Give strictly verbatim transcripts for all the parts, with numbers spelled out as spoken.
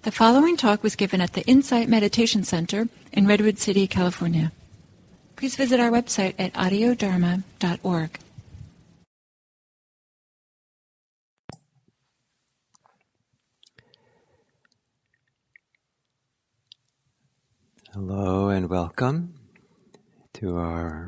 The following talk was given at the Insight Meditation Center in Redwood City, California. Please visit our website at audio dharma dot org. Hello and welcome to our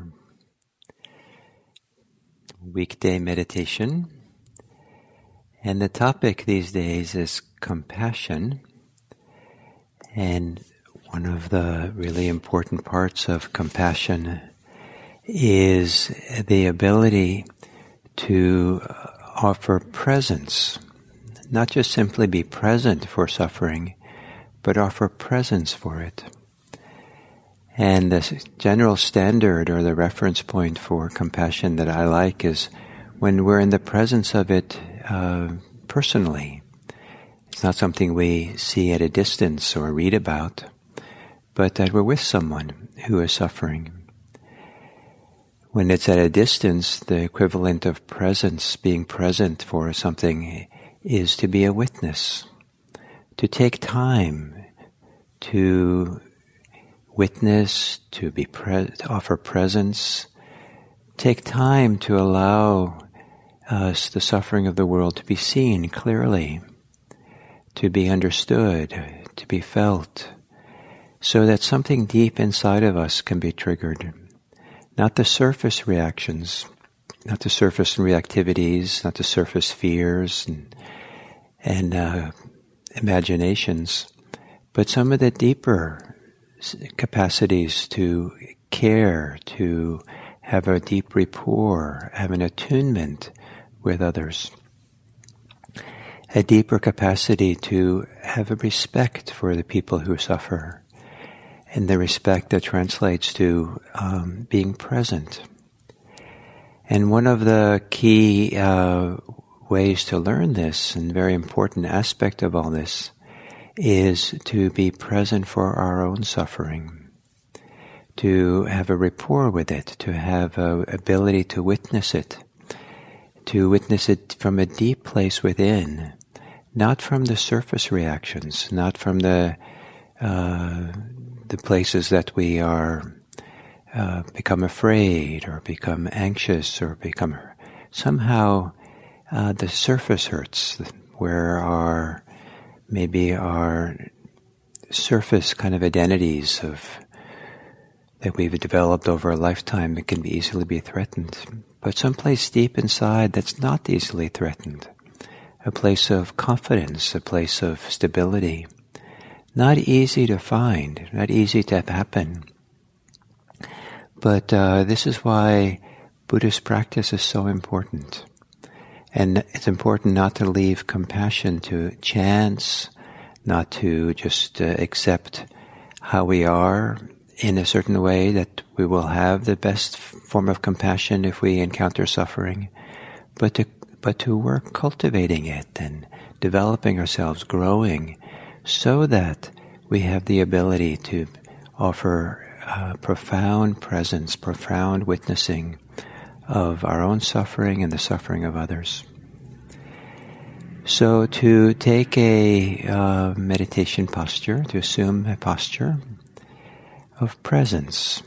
weekday meditation. And the topic these days is compassion. And one of the really important parts of compassion is the ability to offer presence, not just simply be present for suffering, but offer presence for it. And the general standard or the reference point for compassion that I like is when we're in the presence of it uh, personally. It's not something we see at a distance or read about, but that we're with someone who is suffering. When it's at a distance, the equivalent of presence, being present for something, is to be a witness, to take time to witness, to be pre- to offer presence, take time to allow us, the suffering of the world, to be seen clearly, to be understood, to be felt, so that something deep inside of us can be triggered. Not the surface reactions, not the surface reactivities, not the surface fears and, and uh, imaginations, but some of the deeper capacities to care, to have a deep rapport, have an attunement with others. A deeper capacity to have a respect for the people who suffer, and the respect that translates to um, being present. And one of the key uh, ways to learn this, and very important aspect of all this, is to be present for our own suffering, to have a rapport with it, to have an ability to witness it, to witness it from a deep place within, not from the surface reactions, not from the uh, the places that we are uh, become afraid or become anxious or become somehow uh, the surface hurts, where our maybe our surface kind of identities of that we've developed over a lifetime, it can be easily be threatened. But someplace deep inside that's not easily threatened, a place of confidence, a place of stability, not easy to find, not easy to happen. But uh, this is why Buddhist practice is so important. And it's important not to leave compassion to chance, not to just uh, accept how we are in a certain way, that we will have the best form of compassion if we encounter suffering, but to, but to work cultivating it and developing ourselves, growing, so that we have the ability to offer uh, profound presence, profound witnessing of our own suffering and the suffering of others. So to take a uh, meditation posture, to assume a posture of presence,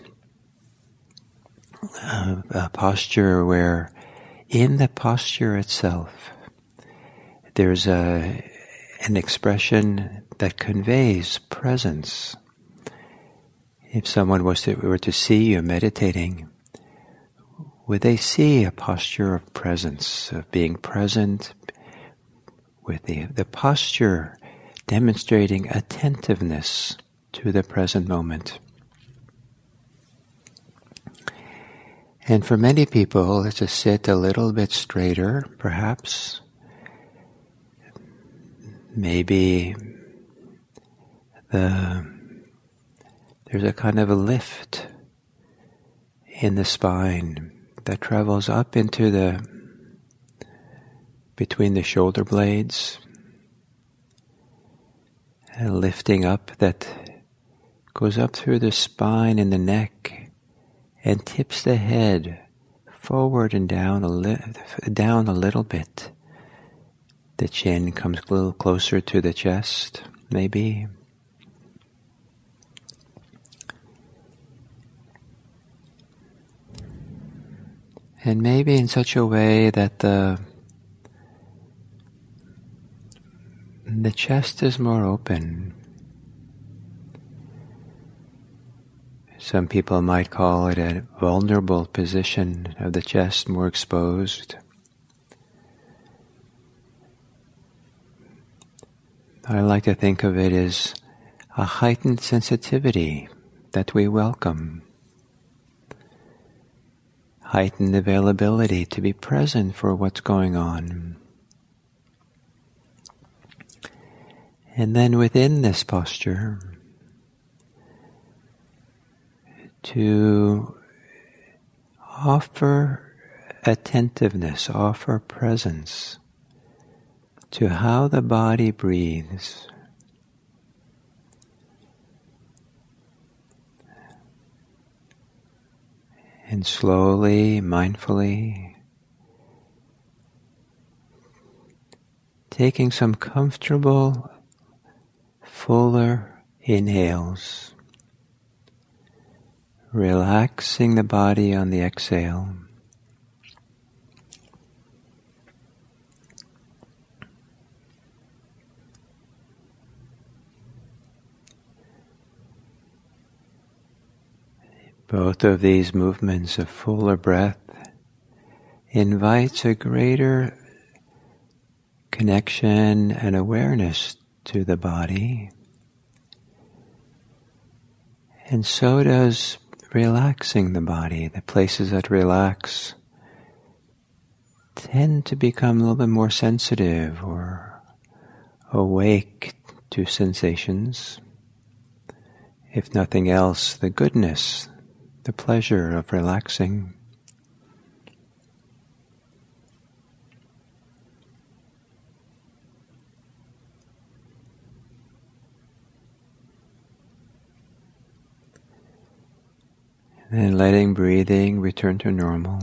uh, a posture where in the posture itself there's a an expression that conveys presence. If someone was to, were to see you meditating, would they see a posture of presence, of being present, with the, the posture demonstrating attentiveness to the present moment? And for many people, it's to sit a little bit straighter, perhaps. Maybe the there's a kind of a lift in the spine that travels up into the between the shoulder blades, and lifting up that goes up through the spine and the neck and tips the head forward and down a li- down a little bit. The chin comes a little closer to the chest, maybe. And maybe in such a way that the the chest is more open. Some people might call it a vulnerable position of the chest, more exposed. I like to think of it as a heightened sensitivity that we welcome. Heightened availability to be present for what's going on. And then within this posture, to offer attentiveness, offer presence to how the body breathes. And slowly, mindfully, taking some comfortable, fuller inhales, relaxing the body on the exhale. Both of these movements of fuller breath invites a greater connection and awareness to the body. And so does relaxing the body. The places that relax tend to become a little bit more sensitive or awake to sensations. If nothing else, the goodness, the pleasure of relaxing. And then letting breathing return to normal.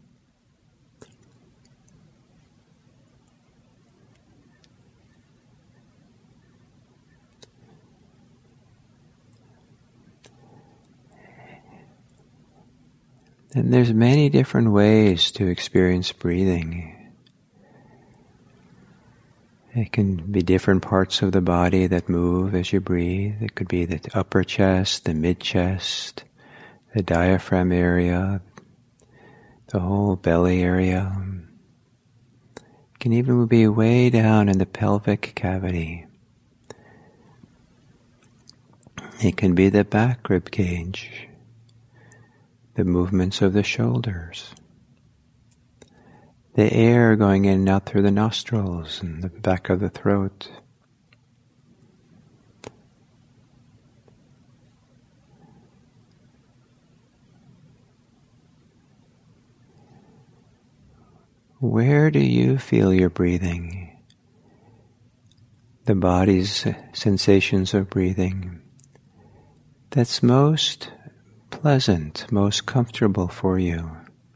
And there's many different ways to experience breathing. It can be different parts of the body that move as you breathe. It could be the upper chest, the mid-chest, the diaphragm area, the whole belly area. It can even be way down in the pelvic cavity. It can be the back rib cage, the movements of the shoulders, the air going in and out through the nostrils and the back of the throat. Where do you feel your breathing? The body's sensations of breathing that's most pleasant, most comfortable for you.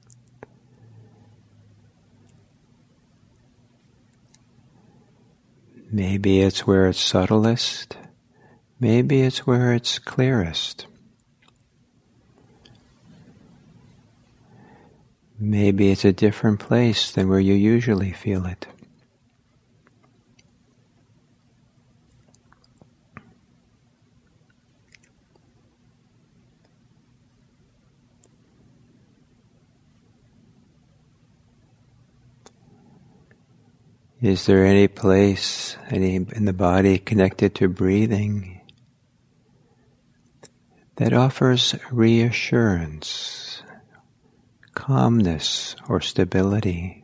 Maybe it's where it's subtlest, maybe it's where it's clearest. Maybe it's a different place than where you usually feel it. Is there any place, any in the body connected to breathing that offers reassurance, calmness, or stability?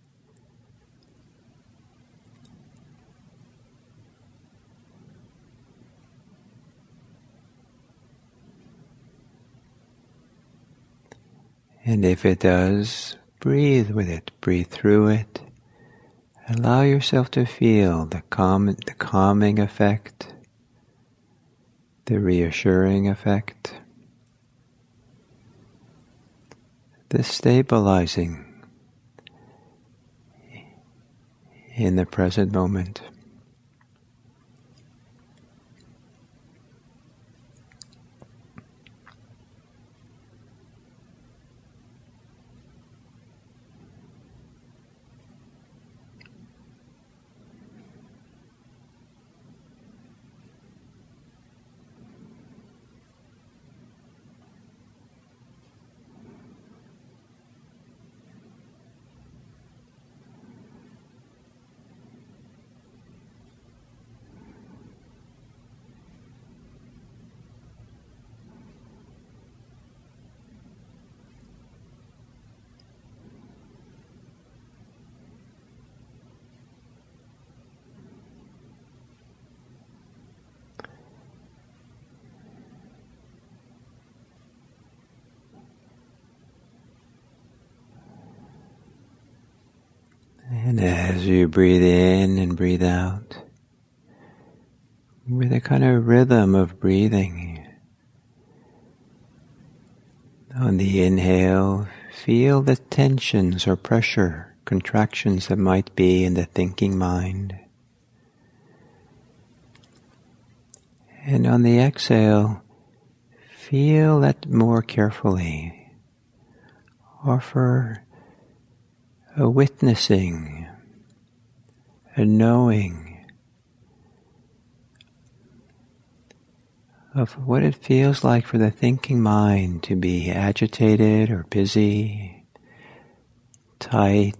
And if it does, breathe with it, breathe through it. Allow yourself to feel the calm, the calming effect, the reassuring effect, the stabilizing in the present moment. And as you breathe in and breathe out, with a kind of rhythm of breathing, on the inhale, feel the tensions or pressure, contractions that might be in the thinking mind. And on the exhale, feel that more carefully. Offer a witnessing, a knowing of what it feels like for the thinking mind to be agitated or busy, tight,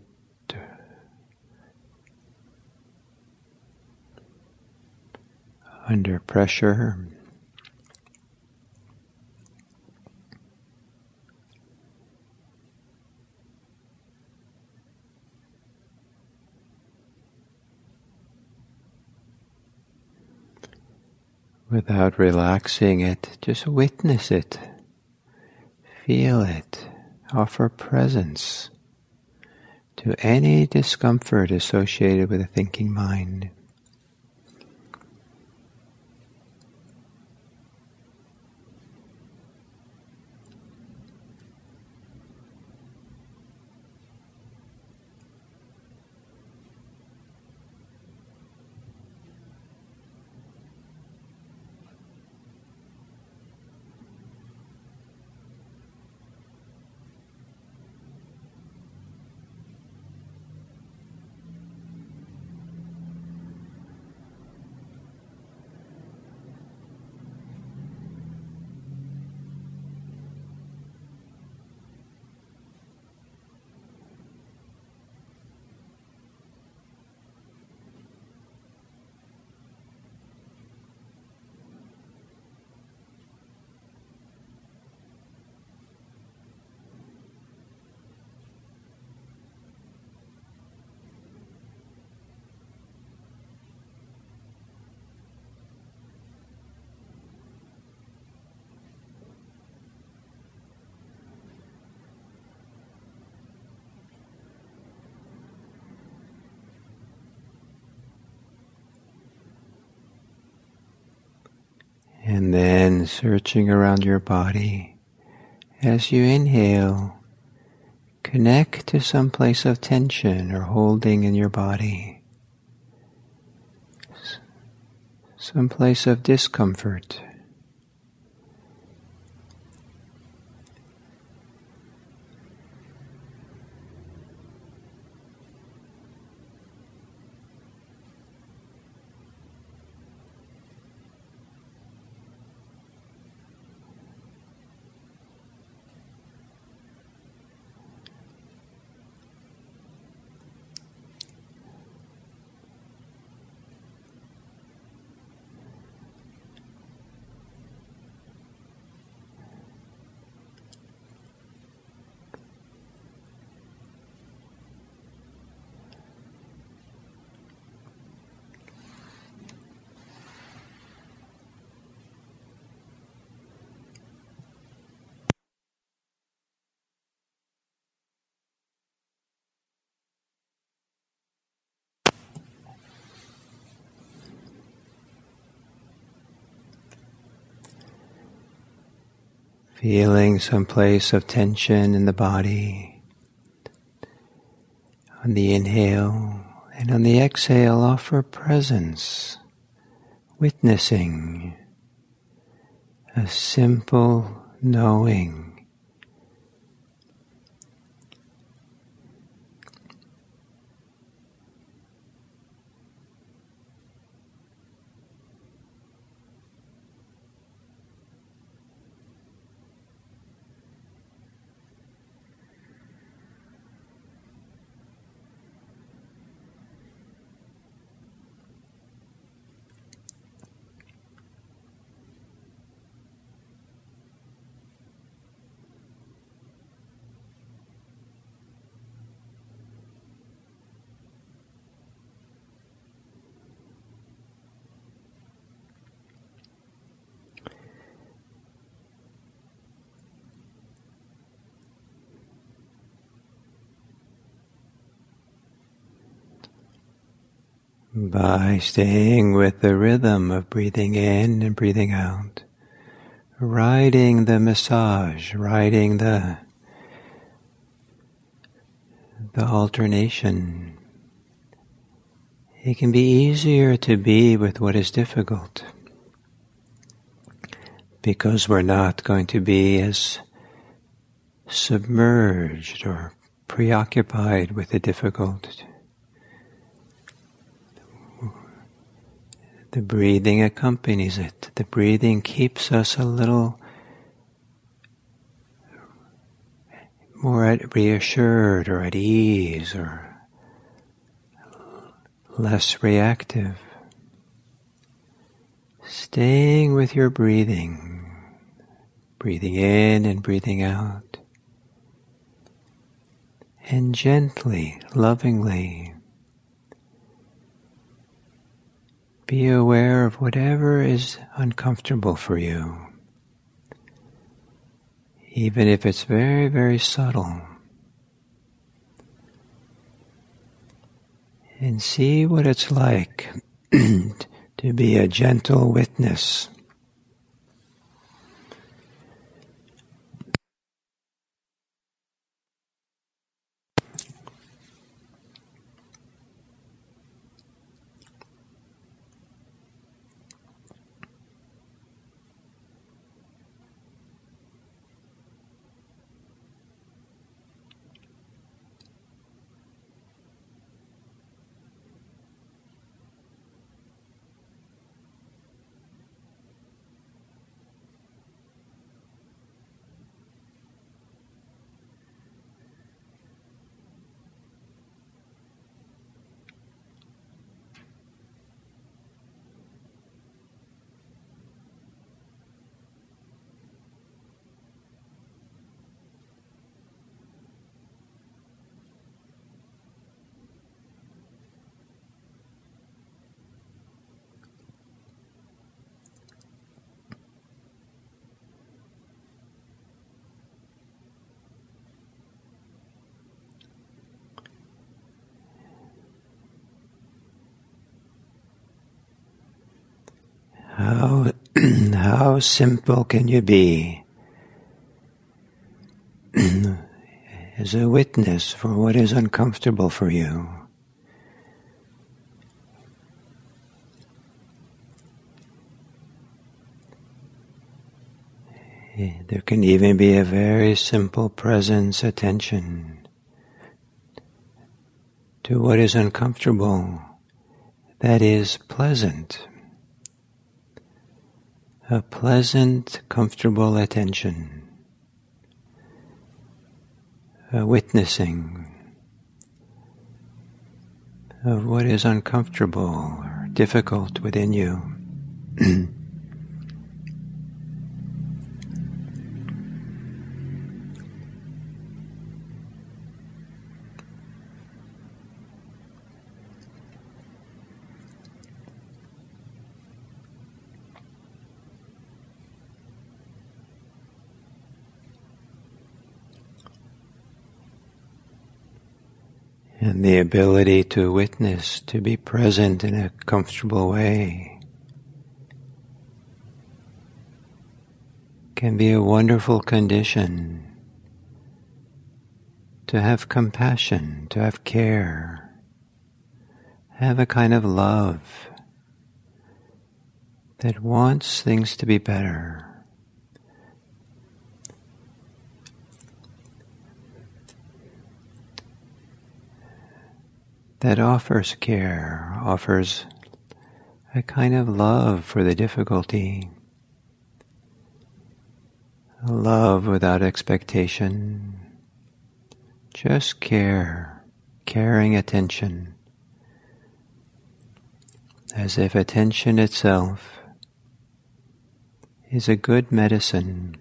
under pressure. Without relaxing it, just witness it, feel it, offer presence to any discomfort associated with a thinking mind. And then searching around your body, as you inhale, connect to some place of tension or holding in your body, some place of discomfort. Feeling some place of tension in the body. On the inhale and on the exhale, offer presence, witnessing, a simple knowing. by staying with the rhythm of breathing in and breathing out, riding the massage, riding the, the alternation. It can be easier to be with what is difficult because we're not going to be as submerged or preoccupied with the difficult. The breathing accompanies it. The breathing keeps us a little more at reassured or at ease or less reactive. Staying with your breathing, breathing in and breathing out, and gently, lovingly, be aware of whatever is uncomfortable for you, even if it's very, very subtle. And see what it's like to be a gentle witness. How, how simple can you be as a witness for what is uncomfortable for you? There can even be a very simple presence, attention to what is uncomfortable that is pleasant. A pleasant, comfortable attention, a witnessing of what is uncomfortable or difficult within you. And the ability to witness, to be present in a comfortable way, can be a wonderful condition to have compassion, to have care, have a kind of love that wants things to be better. That offers care, offers a kind of love for the difficulty, a love without expectation, just care, caring attention, as if attention itself is a good medicine.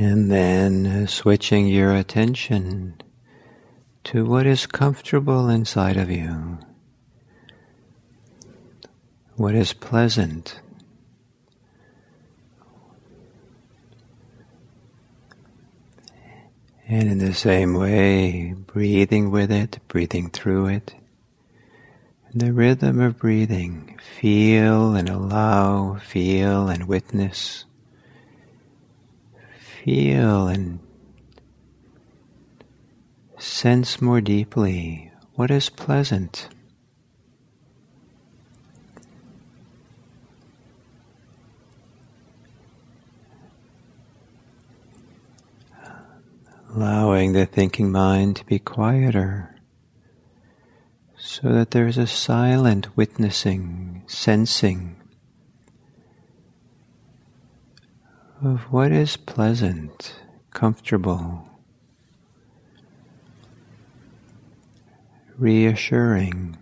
And then uh, switching your attention to what is comfortable inside of you, what is pleasant. And in the same way, breathing with it, breathing through it. And the rhythm of breathing, feel and allow, feel and witness. Feel and sense more deeply what is pleasant. Allowing the thinking mind to be quieter so that there is a silent witnessing, sensing of what is pleasant, comfortable, reassuring.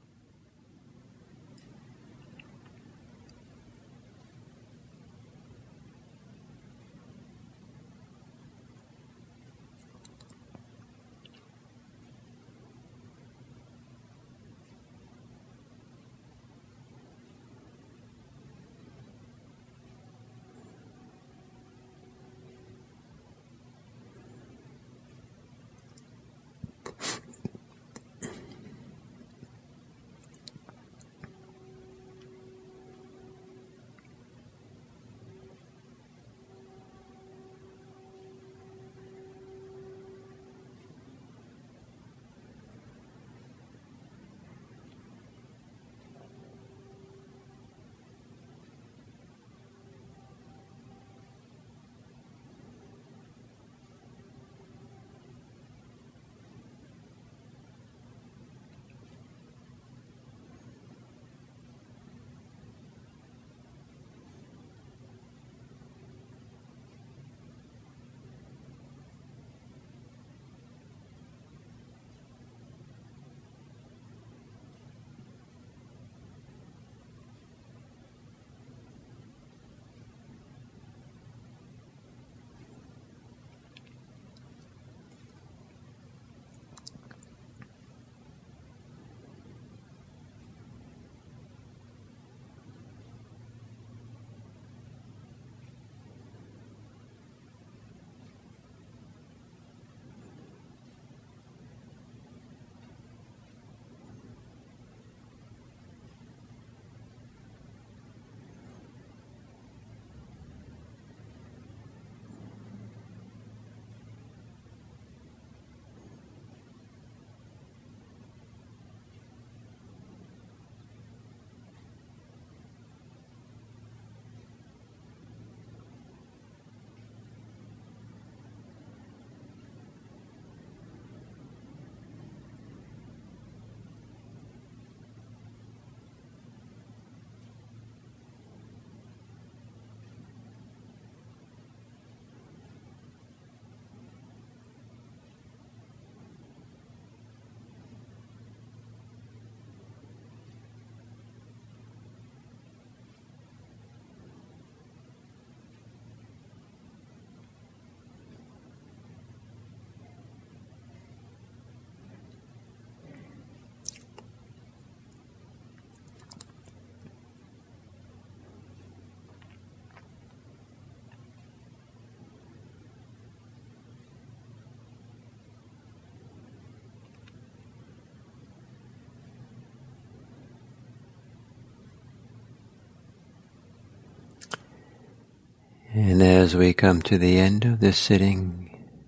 And as we come to the end of this sitting,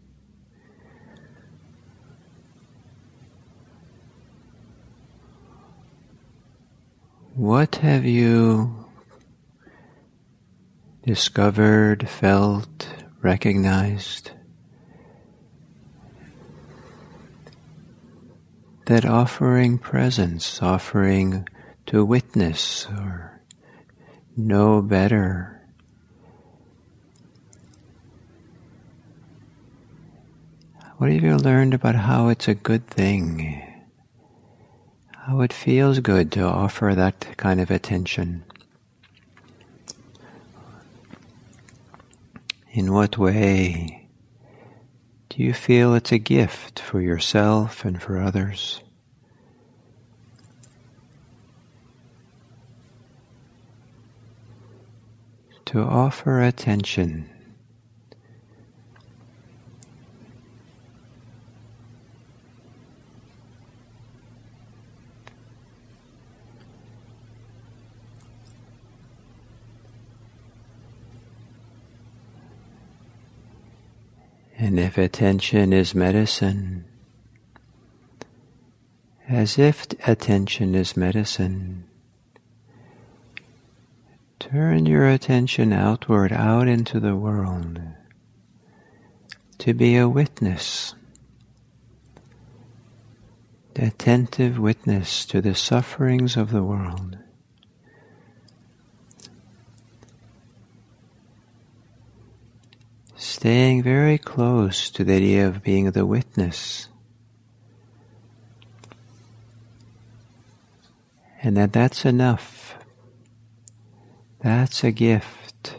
what have you discovered, felt, recognized that offering presence, offering to witness or know better, what have you learned about how it's a good thing? How it feels good to offer that kind of attention? In what way do you feel it's a gift for yourself and for others? To offer attention and if attention is medicine, as if attention is medicine, turn your attention outward, out into the world, to be a witness, attentive witness to the sufferings of the world. Staying very close to the idea of being the witness, and that that's enough. That's a gift.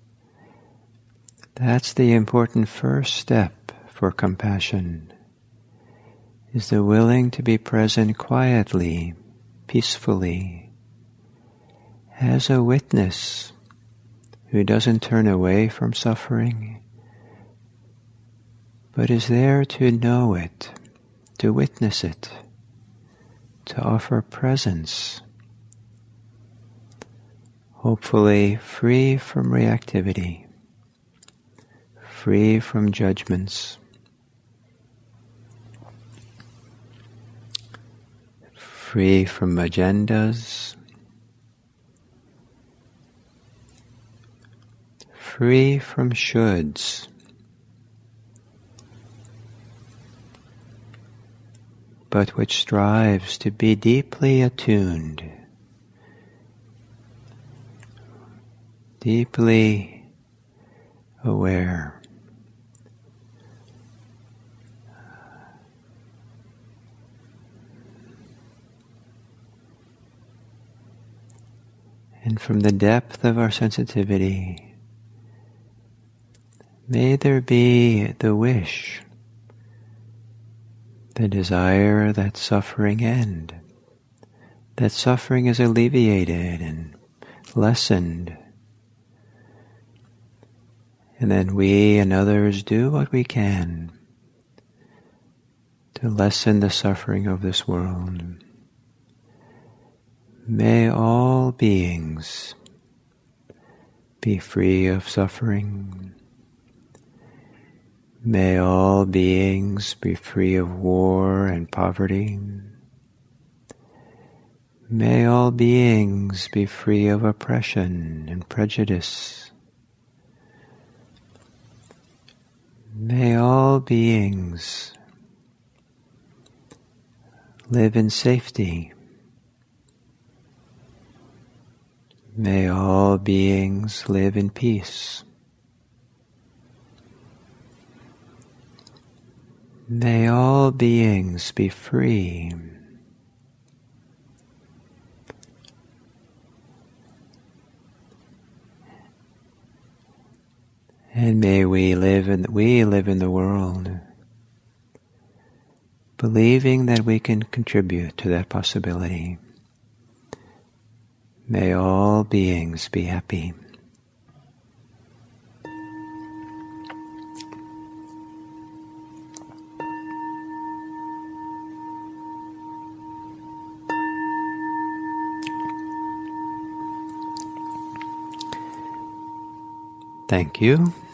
That's the important first step for compassion, is the willing to be present quietly, peacefully, as a witness who doesn't turn away from suffering, but is there to know it, to witness it, to offer presence, hopefully free from reactivity, free from judgments, free from agendas, free from shoulds, but which strives to be deeply attuned, deeply aware. And from the depth of our sensitivity, may there be the wish, the desire that suffering end, that suffering is alleviated and lessened, and then we and others do what we can to lessen the suffering of this world. May all beings be free of suffering. May all beings be free of war and poverty. May all beings be free of oppression and prejudice. May all beings live in safety. May all beings live in peace. May all beings be free. And may we live in we live in the world, believing that we can contribute to that possibility. May all beings be happy. Thank you.